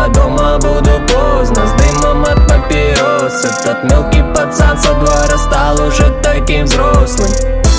а дома буду поздно с дымом от папирос. Этот мелкий пацан со двора стал уже таким взрослым.